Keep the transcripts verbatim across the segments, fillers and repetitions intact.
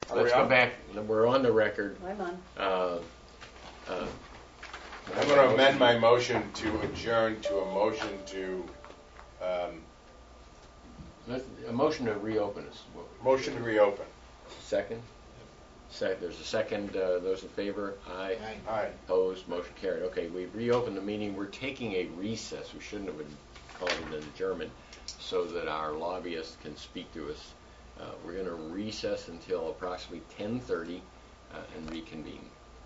let's go back. We're on the record. I'm on. Uh, uh, I'm going to amend my motion to adjourn to a motion to, um, let's- a motion to reopen is what we- motion to reopen. Second? Sec, there's a second. Uh, those in favor? Aye. Aye. Opposed? Motion carried. Okay, we reopened the meeting. We're taking a recess. We shouldn't have been calling it an adjournment, so that our lobbyists can speak to us. Uh, we're going to recess until approximately ten thirty uh, and reconvene.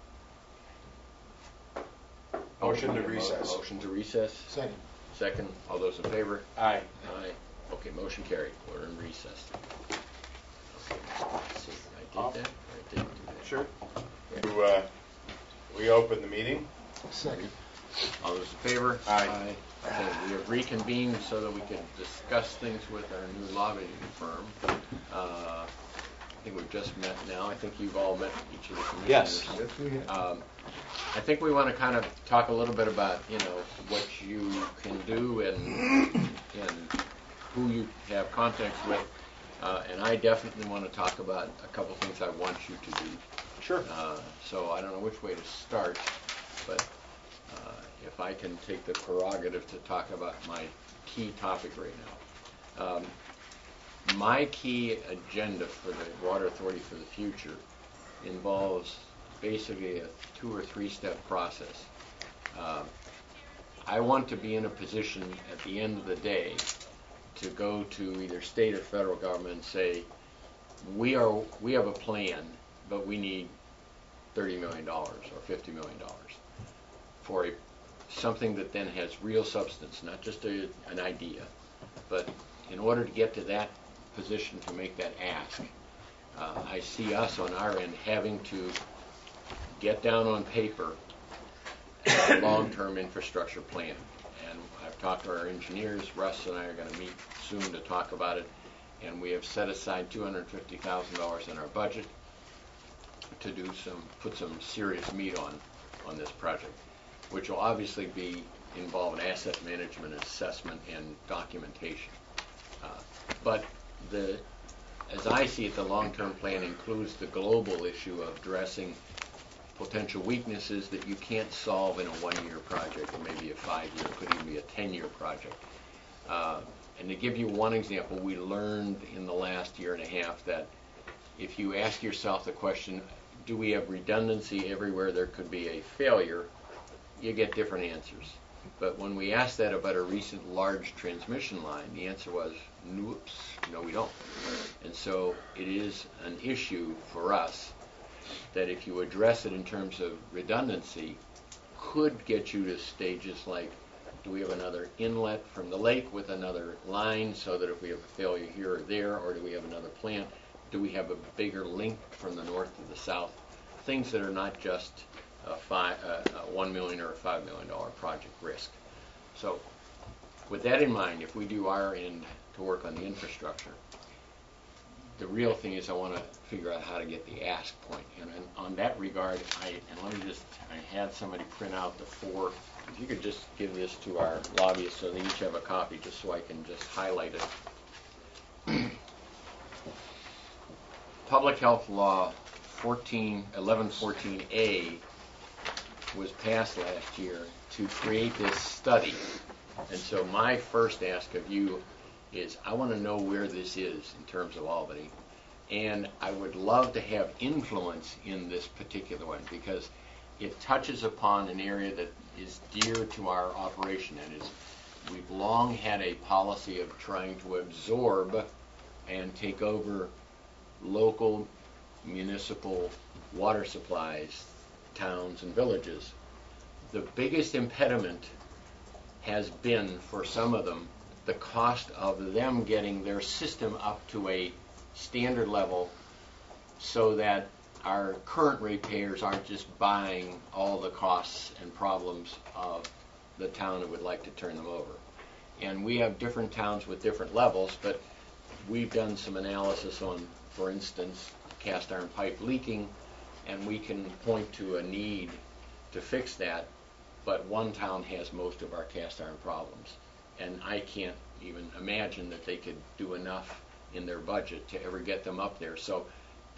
Motion to Mo- recess. Motion to recess. Second. Second. All those in favor? Aye. Aye. Okay, motion carried. We're in recess. Okay, let's see. I did that? I didn't do that. Sure. To uh, reopen the meeting. Second. All those in favor? Aye. Okay, we have reconvened so that we can discuss things with our new lobbying firm. Uh, I think we've just met now. I think you've all met each of the commissioners. Yes. Um, I think we want to kind of talk a little bit about, you know, what you can do and and who you have contacts with. Uh, and I definitely want to talk about a couple things I want you to do. Sure. Uh, so I don't know which way to start, but uh, if I can take the prerogative to talk about my key topic right now. Um, my key agenda for the Water Authority for the future involves basically a two or three step process. Uh, I want to be in a position at the end of the day to go to either state or federal government and say, we are we have a plan, but we need thirty million dollars or fifty million dollars for a, something that then has real substance, not just a, an idea. But in order to get to that position to make that ask, uh, I see us on our end having to get down on paper a long-term infrastructure plan. And I've talked to our engineers. Russ and I are going to meet soon to talk about it. And we have set aside two hundred fifty thousand dollars in our budget to do some, put some serious meat on, on this project, which will obviously be involve an asset management assessment and documentation. Uh, but the, as I see it, the long-term plan includes the global issue of addressing potential weaknesses that you can't solve in a one-year project, or maybe a five-year, could even be a ten-year project. Uh, and to give you one example, we learned in the last year and a half that if you ask yourself the question, do we have redundancy everywhere there could be a failure, you get different answers. But when we asked that about a recent large transmission line, the answer was, noops, no we don't. And so it is an issue for us that if you address it in terms of redundancy, could get you to stages like, do we have another inlet from the lake with another line so that if we have a failure here or there, or do we have another plant? Do we have a bigger link from the north to the south? Things that are not just a, five, uh, a one million dollars or a five million dollars project risk. So with that in mind, if we do our end to work on the infrastructure, the real thing is I want to figure out how to get the ask point. And, and on that regard, I, and let me just, I had somebody print out the four, if you could just give this to our lobbyists so they each have a copy, just so I can just highlight it. Public Health Law fourteen, eleven fourteen A was passed last year to create this study. And so my first ask of you is I want to know where this is in terms of Albany. And I would love to have influence in this particular one because it touches upon an area that is dear to our operation. And is we've long had a policy of trying to absorb and take over local municipal water supplies, towns and villages. The biggest impediment has been, for some of them, the cost of them getting their system up to a standard level so that our current ratepayers aren't just buying all the costs and problems of the town that would like to turn them over. And we have different towns with different levels, but we've done some analysis on, for instance, cast iron pipe leaking, and we can point to a need to fix that, but one town has most of our cast iron problems. And I can't even imagine that they could do enough in their budget to ever get them up there. So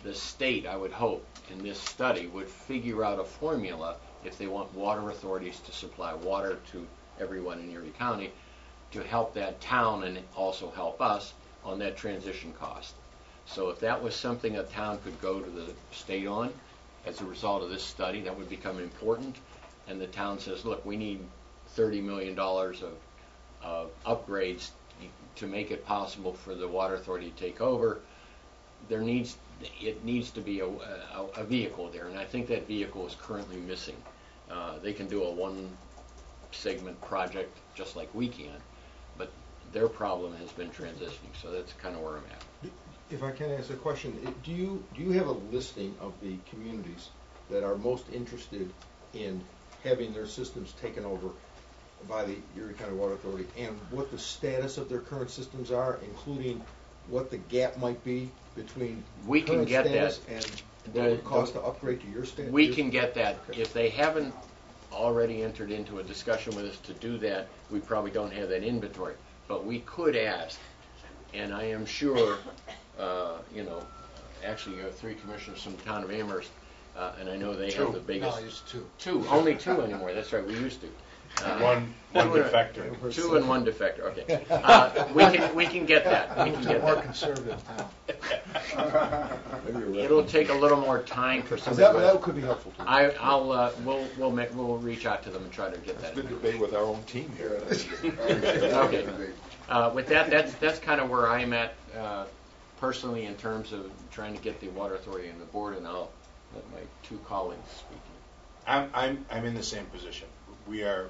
the state, I would hope, in this study would figure out a formula if they want water authorities to supply water to everyone in Erie County to help that town and also help us on that transition cost. So if that was something a town could go to the state on as a result of this study, that would become important. And the town says, look, we need thirty million dollars of, of upgrades to make it possible for the water authority to take over. There needs, it needs to be a, a, a vehicle there, and I think that vehicle is currently missing. Uh, they can do a one segment project just like we can, but their problem has been transitioning, so that's kind of where I'm at. If I can ask a question, i- do you, do you have a listing of the communities that are most interested in having their systems taken over by the Erie County Water Authority, and what the status of their current systems are, including what the gap might be between We can current get that. status and what The- it would cost to upgrade to your status? We can get that. Okay. If they haven't already entered into a discussion with us to do that, we probably don't have that inventory. But we could ask, and I am sure, uh, you know, actually you have three commissioners from the town of Amherst, uh, and I know they have the biggest. No, it's two. Two, only two anymore, that's right, we used to. Uh, One, one two- defector. Two and one defector, okay. Uh, we can, we can get that, we can It's a get more that. conservative town. Maybe you're right. It'll take a little more time for 'Cause somebody. that, that could be helpful too. I, I'll, uh, we'll, we'll make, we'll reach out to them and try to get that. Good debate with our own team here. Okay. Uh, with that, that's, that's kind of where I'm at, uh, personally in terms of trying to get the water authority and the board, and I'll let my two colleagues speak. I'm, I'm, I'm in the same position. We are,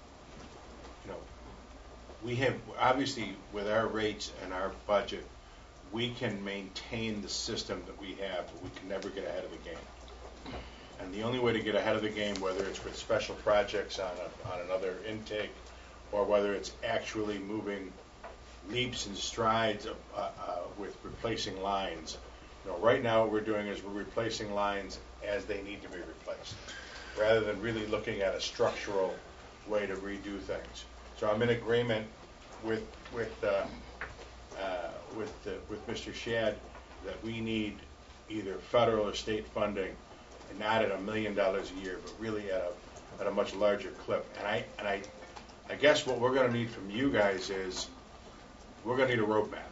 you know, we have, obviously, with our rates and our budget, we can maintain the system that we have, but we can never get ahead of the game. And the only way to get ahead of the game, whether it's with special projects on a, on another intake, or whether it's actually moving leaps and strides of, uh, uh, with replacing lines. You know, right now what we're doing is we're replacing lines as they need to be replaced, rather than really looking at a structural way to redo things. So I'm in agreement with with uh, uh, with uh, with Mister Shad that we need either federal or state funding, and not at a million dollars a year, but really at a at a much larger clip. And I and I I guess what we're going to need from you guys is we're going to need a roadmap.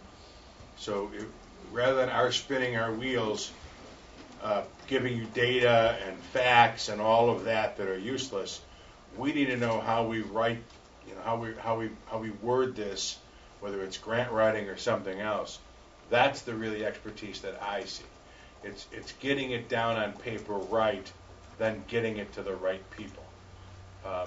So if, rather than our spinning our wheels, uh, giving you data and facts and all of that that are useless, we need to know how we write, you know, how we how we how we word this, whether it's grant writing or something else. That's the really expertise that I see. It's it's getting it down on paper right, then getting it to the right people. Um,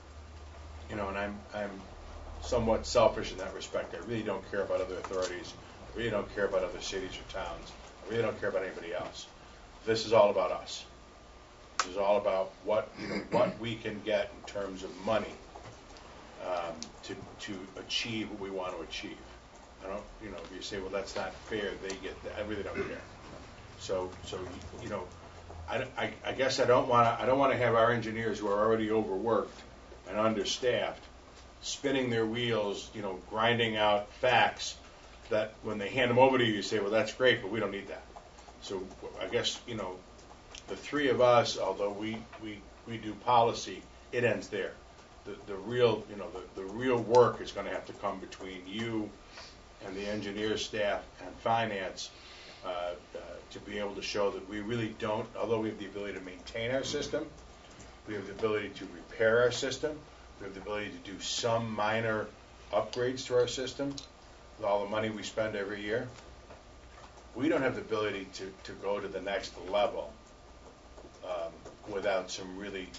you know, and I'm I'm somewhat selfish in that respect. I really don't care about other authorities. I really don't care about other cities or towns. I really don't care about anybody else. This is all about us. This is all about what you know what we can get in terms of money um, to to achieve what we want to achieve. I don't, you know, if you say, well, that's not fair, they get that. I really don't care. So, so you know, I, I, I guess I don't want to I don't want to have our engineers who are already overworked and understaffed spinning their wheels, you know, grinding out facts that when they hand them over to you, you say, well, that's great, but we don't need that. So I guess, you know, the three of us, although we, we, we do policy, it ends there. The, the real, you know, the, the real work is going to have to come between you and the engineer staff and finance uh, uh, to be able to show that we really don't, although we have the ability to maintain our system, we have the ability to repair our system, we have the ability to do some minor upgrades to our system with all the money we spend every year. We don't have the ability to, to go to the next level um, without some really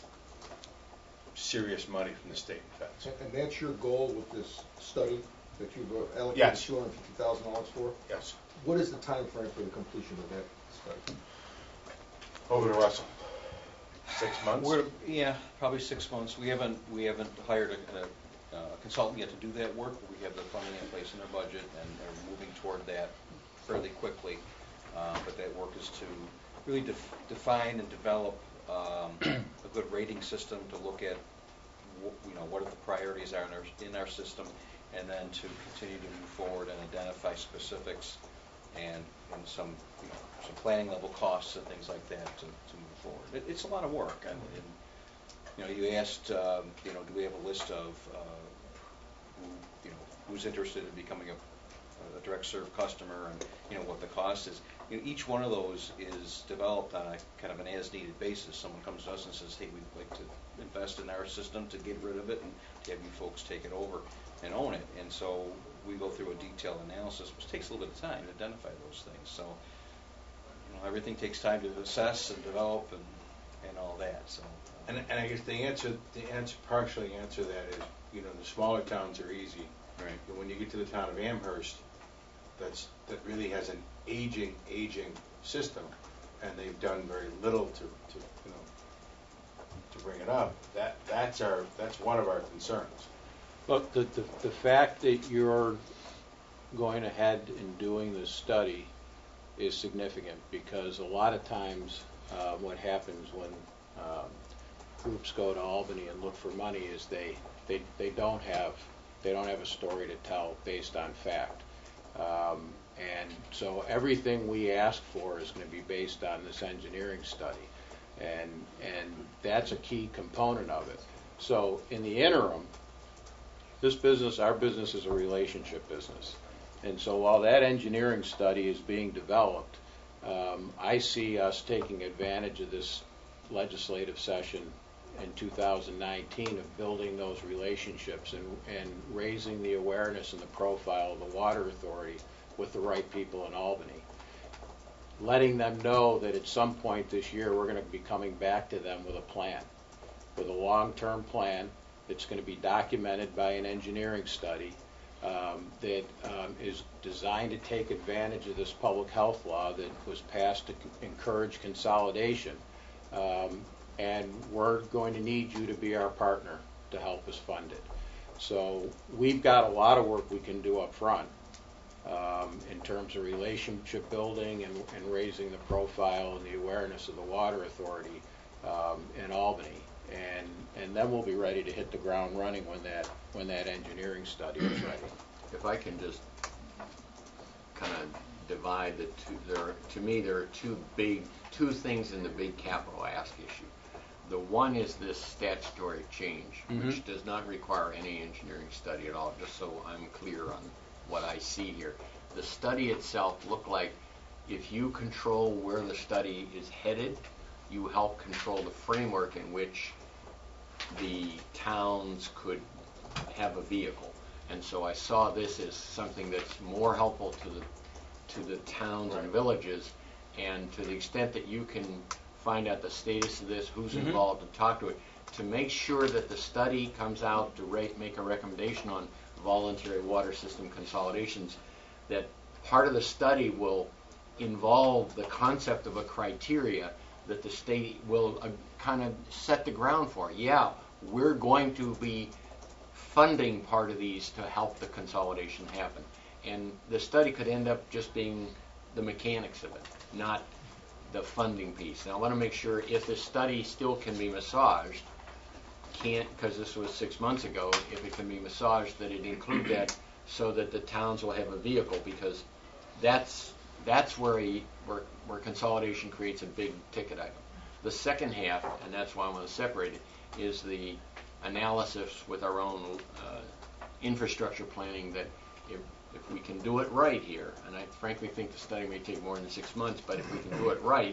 serious money from the state and feds. And that's your goal with this study that you've allocated Yes. two hundred fifty thousand dollars for? Yes. What is the time frame for the completion of that study? Over to Russell. Six months? We're, yeah, probably six months. We haven't, we haven't hired a, a, a consultant yet to do that work. We have the funding in place in our budget, and are moving toward that fairly quickly. Uh, but that work is to really def define and develop um, a good rating system to look at, wh you know, what the priorities are in our, in our system, and then to continue to move forward and identify specifics and, and some, you know, some planning level costs and things like that to, to move forward. It, it's a lot of work, and, and you know, you asked, um, you know, do we have a list of, uh, who, you know, who's interested in becoming a, a direct serve customer, and, you know, what the cost is. You know, each one of those is developed on a kind of an as-needed basis. Someone comes to us and says, hey, we'd like to invest in our system to get rid of it and to have you folks take it over and own it. And so we go through a detailed analysis, which takes a little bit of time to identify those things. So, you know, everything takes time to assess and develop and, and all that, so. And, and I guess the answer, the answer, partially answer that is, you know, the smaller towns are easy. Right. And when you get to the town of Amherst, that's, that really has an aging, aging system, and they've done very little to, to, you know, to bring it up. That, that's our, that's one of our concerns. Look, the, the, the fact that you're going ahead and doing this study is significant, because a lot of times uh, what happens when um, groups go to Albany and look for money is they, they, they don't have they don't have a story to tell based on fact. Um, and so everything we ask for is going to be based on this engineering study. And, and that's a key component of it. So in the interim, this business, our business is a relationship business. And so while that engineering study is being developed, um, I see us taking advantage of this legislative session in two thousand nineteen of building those relationships and, and raising the awareness and the profile of the Water Authority with the right people in Albany. Letting them know that at some point this year we're going to be coming back to them with a plan, with a long-term plan that's going to be documented by an engineering study um, that um, is designed to take advantage of this public health law that was passed to encourage consolidation. Um, and we're going to need you to be our partner to help us fund it. So we've got a lot of work we can do up front um, in terms of relationship building and, and raising the profile and the awareness of the Water Authority um, in Albany. And, and then we'll be ready to hit the ground running when that, when that engineering study is ready. If I can just kind of divide the two, there are, to me there are two big, two things in the big capital ask issue. The one is this statutory change, Mm-hmm. which does not require any engineering study at all, just so I'm clear on what I see here. The study itself looked like if you control where the study is headed, you help control the framework in which the towns could have a vehicle. And so I saw this as something that's more helpful to the to the towns and villages, and to the extent that you can find out the status of this, who's Mm-hmm. involved, and talk to it, to make sure that the study comes out to rate, make a recommendation on voluntary water system consolidations, that part of the study will involve the concept of a criteria that the state will uh, kind of set the ground for. Yeah, we're going to be funding part of these to help the consolidation happen. And the study could end up just being the mechanics of it, not the funding piece. And I want to make sure if the study still can be massaged, can't, because this was six months ago, if it can be massaged, that it include that so that the towns will have a vehicle, because that's that's where a, where, where consolidation creates a big ticket item. The second half, and that's why I want to separate it, is the analysis with our own uh, infrastructure planning, that if, if we can do it right here, and I frankly think the study may take more than six months, but if we can do it right,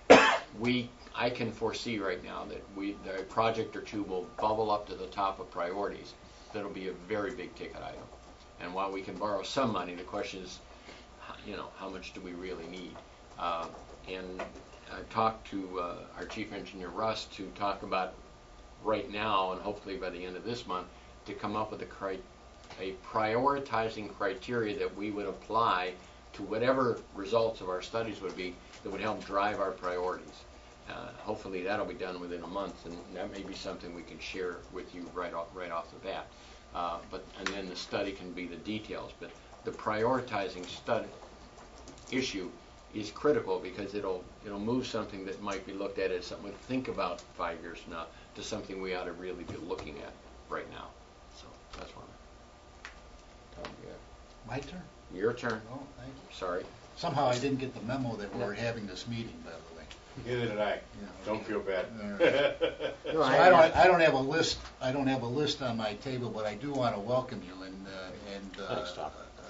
we I can foresee right now that we the project or two will bubble up to the top of priorities. That'll be a very big ticket item. And while we can borrow some money, the question is, you know, how much do we really need? Uh, and I talked to uh, our chief engineer Russ to talk about right now, and hopefully by the end of this month, to come up with a, cri a prioritizing criteria that we would apply to whatever results of our studies would be that would help drive our priorities. Uh, hopefully that'll be done within a month, and that may be something we can share with you right off, right off the bat. Uh, but and then the study can be the details. But the prioritizing study issue is critical, because it'll it'll move something that might be looked at as something to think about five years from now to something we ought to really be looking at right now. So that's one. Tom, yeah. My turn? Your turn. Oh, thank you. Sorry. Somehow I didn't get the memo that we were having this meeting, by the way. Neither did I. Don't feel bad. So I don't, I don't have a list, I don't have a list on my table, but I do want to welcome you and, uh, and, uh, Thanks, Tom.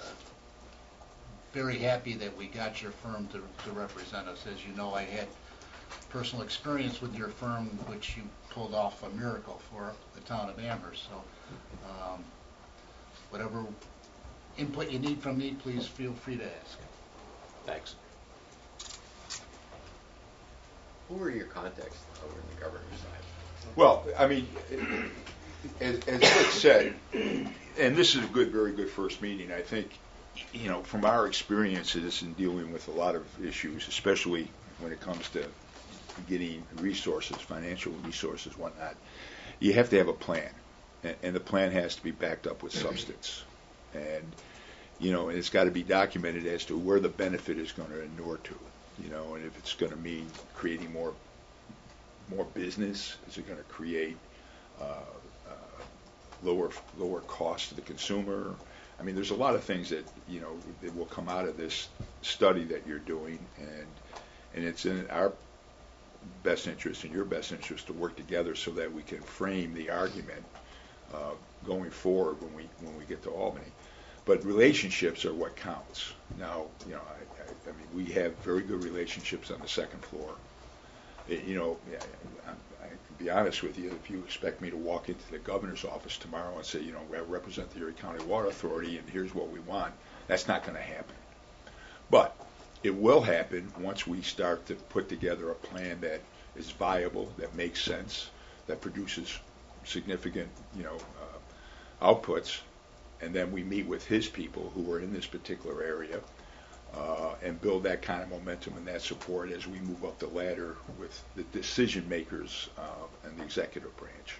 very happy that we got your firm to, to represent us. As you know, I had personal experience with your firm, which you pulled off a miracle for the town of Amherst. So, um, whatever input you need from me, please feel free to ask. Thanks. Who are your contacts over in the governor's side? Well, I mean, as, as Rick said, and this is a good, very good first meeting, I think, you know, from our experiences in dealing with a lot of issues, especially when it comes to getting resources, financial resources, whatnot, you have to have a plan. And, and the plan has to be backed up with substance. And, you know, and it's got to be documented as to where the benefit is going to inure to. You know, and if it's going to mean creating more more business, is it going to create uh, uh, lower lower cost to the consumer? I mean, there's a lot of things that, you know, that will come out of this study that you're doing, and and it's in our best interest and your best interest to work together so that we can frame the argument uh, going forward when we when we get to Albany. But relationships are what counts. Now, you know, I, I, I mean, we have very good relationships on the second floor. It, you know, I, I, I can be honest with you, if you expect me to walk into the governor's office tomorrow and say, you know, I represent the Erie County Water Authority and here's what we want, that's not going to happen. But it will happen once we start to put together a plan that is viable, that makes sense, that produces significant, you know, uh, outputs. And then we meet with his people who are in this particular area uh, and build that kind of momentum and that support as we move up the ladder with the decision makers uh, and the executive branch.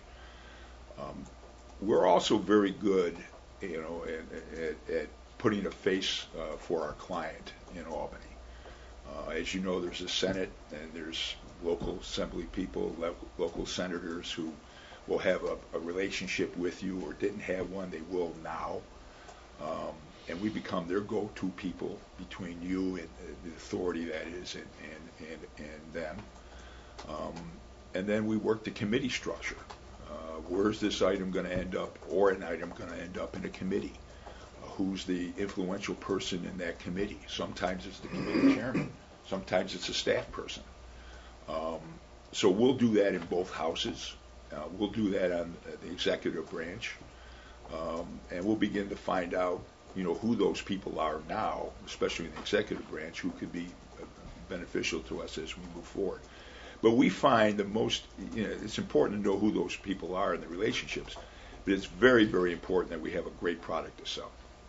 Um, we're also very good, you know, at, at, at putting a face uh, for our client in Albany. Uh, as you know, there's a Senate and there's local assembly people, lo- local senators who will have a, a relationship with you or didn't have one, they will now. Um, and we become their go-to people between you and uh, the authority that is and, and, and, and them. Um, and then we work the committee structure. Uh, where's this item going to end up, or an item going to end up in a committee? Uh, who's the influential person in that committee? Sometimes it's the committee chairman. Sometimes it's a staff person. Um, so we'll do that in both houses. Uh, we'll do that on the executive branch, um, and we'll begin to find out, you know, who those people are now, especially in the executive branch, who could be beneficial to us as we move forward. But we find the most, you know, it's important to know who those people are and the relationships, but it's very, very important that we have a great product to sell,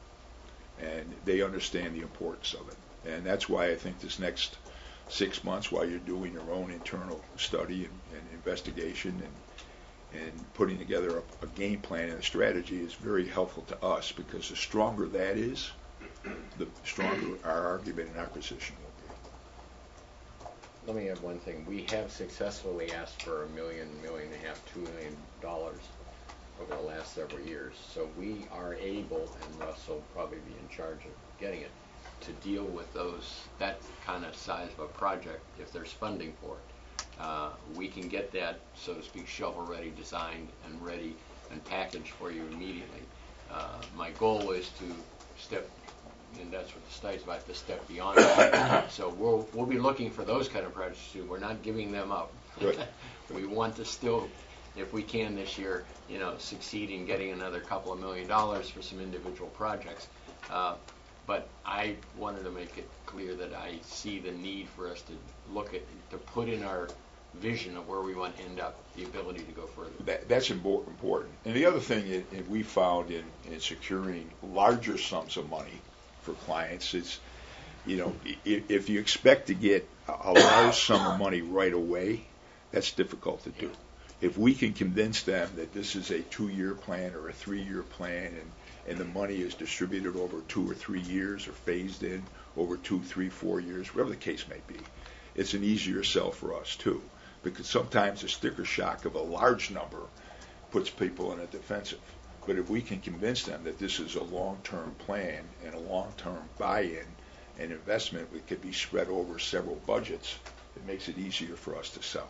and they understand the importance of it. And that's why I think this next six months, while you're doing your own internal study and, and investigation and and putting together a, a game plan and a strategy is very helpful to us, because the stronger that is, the stronger our argument and our position will be. Let me add one thing. We have successfully asked for a million, million and a half, two million dollars over the last several years. So we are able, and Russ will probably be in charge of getting it, to deal with those, that kind of size of a project if there's funding for it. Uh, we can get that, so to speak, shovel-ready, designed and ready and packaged for you immediately. Uh, my goal is to step, and that's what the study's about, to step beyond that. So we'll we'll be looking for those kind of projects too. We're not giving them up. Good. We want to still, if we can this year, you know, succeed in getting another couple of million dollars for some individual projects. Uh, But I wanted to make it clear that I see the need for us to look at, to put in our vision of where we want to end up, the ability to go further. That, that's impor- important. And the other thing that that we found in, in securing larger sums of money for clients is, you know, if, if you expect to get a large sum of money right away, that's difficult to do. If we can convince them that this is a two-year plan or a three-year plan, and and the money is distributed over two or three years or phased in over two, three, four years, whatever the case may be, it's an easier sell for us too, because sometimes the sticker shock of a large number puts people in a defensive. But if we can convince them that this is a long-term plan and a long-term buy-in and investment, it could be spread over several budgets. It makes it easier for us to sell.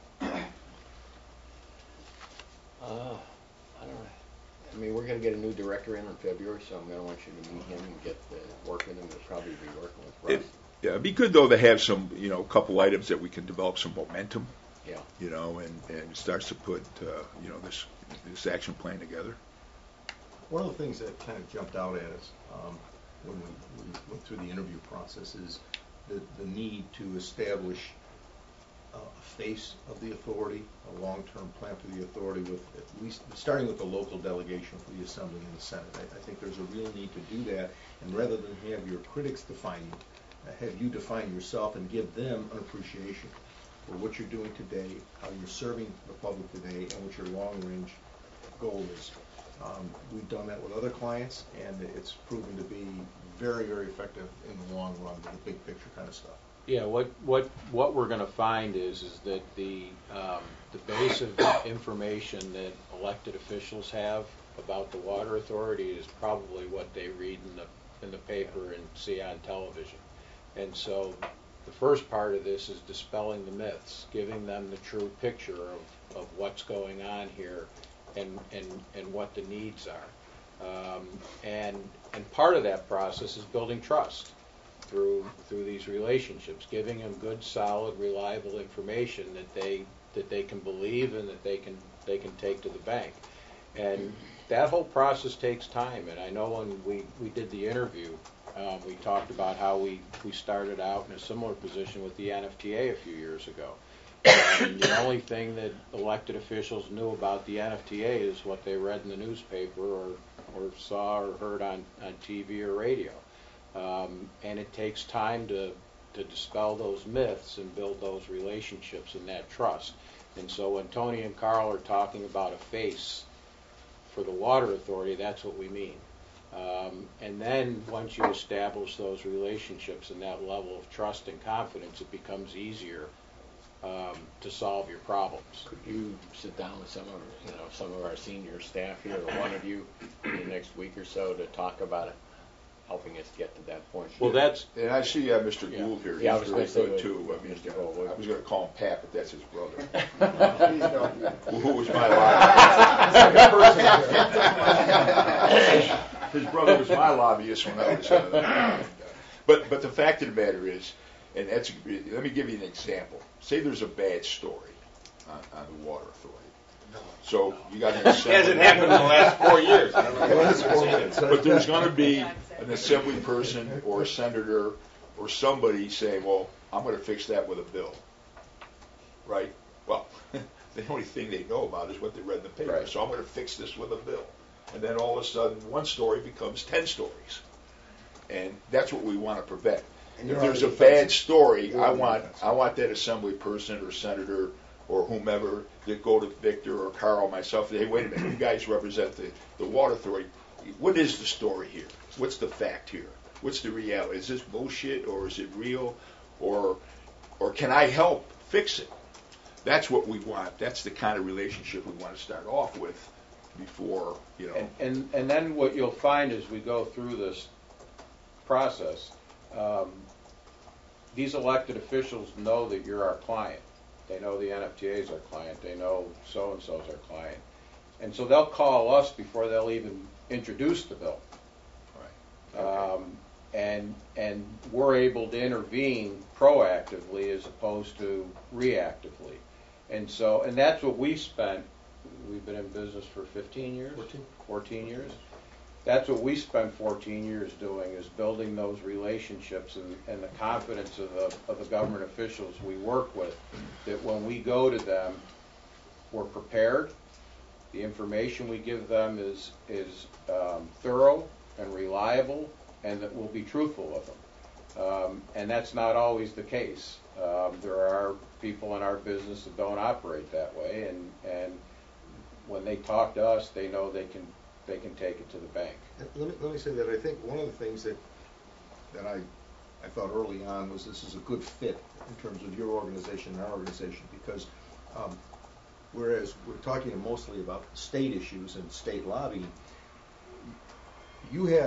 Uh, I don't know. I mean, we're gonna get a new director in in February, so I'm gonna want you to meet him and get, uh, work with him. We'll probably be working with It, Russ. yeah, it'd be good though to have some, you know, a couple items that we can develop some momentum, Yeah. you know, and, and starts to put, uh, you know, this, this action plan together. One of the things that kind of jumped out at us um, when we, we went through the interview process is the, the need to establish a face of the authority, a long-term plan for the authority with at least, starting with the local delegation for the Assembly and the Senate. I, I think there's a real need to do that, and rather than have your critics define you, uh, have you define yourself and give them an appreciation for what you're doing today, how you're serving the public today, and what your long-range goal is. Um, we've done that with other clients, and it's proven to be very, very effective in the long run with the big picture kind of stuff. Yeah, what, what, what we're gonna find is, is that the, um, the base of information that elected officials have about the water authority is probably what they read in the, in the paper and see on television. And so the first part of this is dispelling the myths, giving them the true picture of, of what's going on here and, and, and what the needs are. Um, and, and part of that process is building trust through through these relationships, giving them good, solid, reliable information that they that they can believe and that they can they can take to the bank. And that whole process takes time. And I know when we, we did the interview, um, we talked about how we, we started out in a similar position with the N F T A a few years ago. And the only thing that elected officials knew about the N F T A is what they read in the newspaper or, or saw or heard on, on T V or radio. Um, and it takes time to, to dispel those myths and build those relationships and that trust. And so when Tony and Carl are talking about a face for the water authority, that's what we mean. Um, and then once you establish those relationships and that level of trust and confidence, it becomes easier um, to solve your problems. Could you sit down with some of, you know, some of our senior staff here, or one of you, in the next week or so to talk about it, helping us get to that point? Well, that's And I see uh, Mister Yeah. Gould here. Yeah, I He's was very gonna good say, too. I mean, Mister uh, Gould. I was going to call him Pat, but that's his brother. Who was my lobbyist? His brother was my lobbyist when I was. Uh, but but the fact of the matter is, and that's let me give you an example. Say there's a bad story on, on the water authority. So you got an assembly. Hasn't happened in the last four years. But there's going to be an assembly person or a senator or somebody saying, well, I'm going to fix that with a bill. Right? Well, the only thing they know about is what they read in the paper. Right. So I'm going to fix this with a bill. And then all of a sudden, one story becomes ten stories. And that's what we want to prevent. And If you're there's a on the bad defensive. story, You're I on the want defensive. I want that assembly person or senator or whomever that go to Victor or Carl, myself, hey, wait a minute, you guys represent the, the water authority. What is the story here? What's the fact here? What's the reality? Is this bullshit or is it real? Or or can I help fix it? That's what we want. That's the kind of relationship we want to start off with before, you know. And, and, and then what you'll find as we go through this process, um, these elected officials know that you're our client. They know the N F T A is our client. They know so-and-so is our client. And so they'll call us before they'll even introduce the bill. Right. Um, and, and we're able to intervene proactively as opposed to reactively. And so, and that's what we spent, we've been in business for fifteen years? fourteen. fourteen years. That's what we spent fourteen years doing, is building those relationships and, and the confidence of the, of the government officials we work with, that when we go to them, we're prepared. The information we give them is, is um, thorough and reliable, and that we'll be truthful with them. Um, and that's not always the case. Um, there are people in our business that don't operate that way, and, and when they talk to us, they know they can they can take it to the bank. Let me, let me say that I think one of the things that that I I thought early on was this is a good fit in terms of your organization and our organization, because um, whereas we're talking mostly about state issues and state lobbying, you have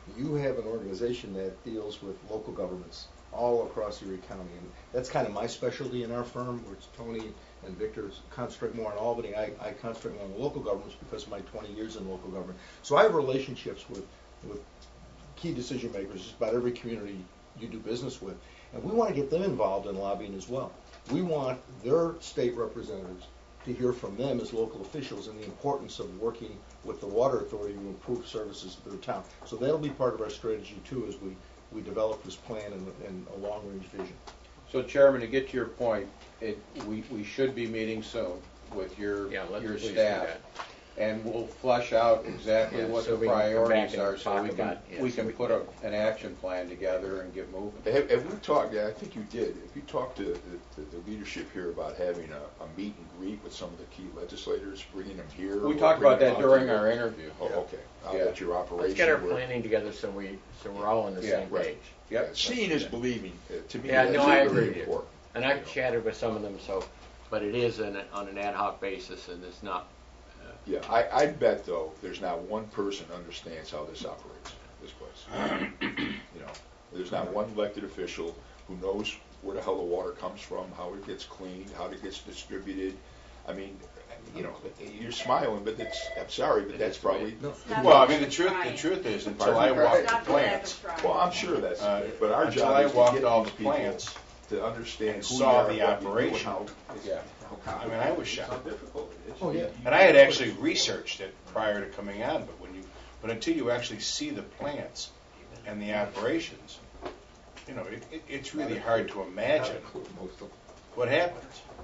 you have an organization that deals with local governments all across Erie County, and that's kind of my specialty in our firm, which Tony and Victor concentrate more on Albany. I, I concentrate more on the local governments because of my twenty years in local government. So I have relationships with, with key decision makers just about every community you do business with, and we want to get them involved in lobbying as well. We want their state representatives to hear from them as local officials and the importance of working with the water authority to improve services to their town. So that'll be part of our strategy too as we, we develop this plan and, and a long-range vision. So Chairman, to get to your point, it, we, we should be meeting soon with your, Yeah, let's your please do staff. that. And we'll flesh out exactly Yeah, what so the we can come back priorities and are, so talk we can, about- yeah, we so can we put can- a, an action plan together and get moving. Have, have we talked, yeah, I think you did, have you talked to the, the, the leadership here about having a, a meet and greet with some of the key legislators, bringing them here? We or talked about bringing that them out to during you? our interview. Oh, okay, I'll Yeah. let your operation. Let's get our work. planning together so we, so we're all on the Yeah, same right. page. Yeah, Yep. seeing is believing, uh, to me, Yeah, that's no, I very agree with you. important. And I've chatted with some of them, so, but it is an, on an ad hoc basis, and it's not, uh, Yeah, I, I bet though, there's not one person understands how this operates, this place. You know, there's not one elected official who knows where the hell the water comes from, how it gets cleaned, how it gets distributed. I mean, you know, you're smiling, but it's, I'm sorry, but that's probably, Well, I mean, the truth, the truth is, until I walked the plants, well, I'm sure that's, Uh, but our until job I is to walked get all these the people plants to understand and who saw you the are, what you do, operation. how- Yeah. I mean, I was How shocked. difficult it is. Oh, yeah. And I had actually researched it prior to coming on, but when you, but until you actually see the plants and the operations, you know, it, it, it's really hard to imagine Most of them. what happens.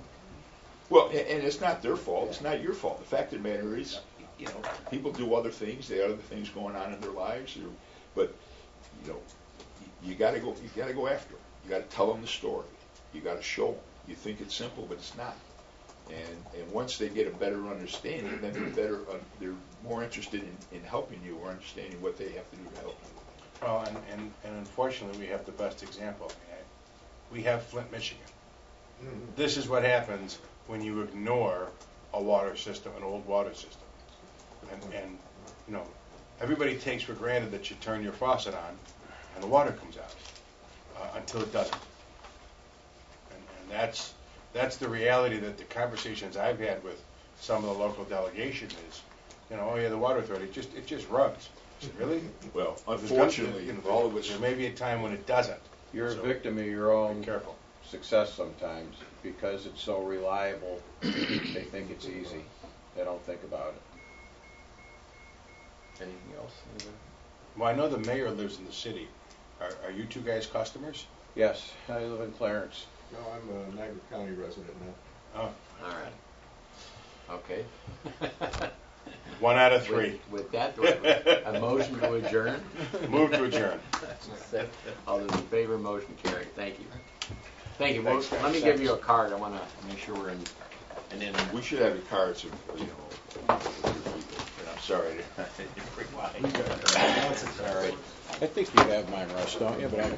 Well, a- and it's not their fault, it's not your fault. The fact of the matter is, you know, people do other things, they have other things going on in their lives, or- but, you know, you gotta go, you gotta go after them. You gotta tell them the story. You gotta show them. You think it's simple, but it's not. And, and once they get a better understanding, then they're better, uh, they're more interested in, in helping you or understanding what they have to do to help you. Well, and, and, and unfortunately, we have the best example. I mean, I- We have Flint, Michigan. This is what happens when you ignore a water system, an old water system. And, and, you know, everybody takes for granted that you turn your faucet on and the water comes out, uh, until it doesn't. And, and that's, that's the reality that the conversations I've had with some of the local delegation is, you know, oh yeah, the water authority, it just, it just runs. I said, really? Well, There's got- unfortunately, you know, all of us, There may be a time when it doesn't. You're a So, victim of your Be own careful. success sometimes, because it's so reliable, they think it's easy. They don't think about it. anything else? Anyone? Well, I know the mayor lives in the city. Are, are you two guys customers? Yes, I live in Clarence. No, I'm a Niagara County resident now. Oh, All right. Okay. one out of three. With, with that, do I have a motion to adjourn? Move to adjourn. All those in favor, motion carried. Thank you. Thank you. Well, Thanks, guys. let me give you a card. I want to make sure we're in, and then we should have the cards of, you know, of your people. And I'm sorry, I didn't bring mine. All right. I think you have mine, Russ, don't you? But I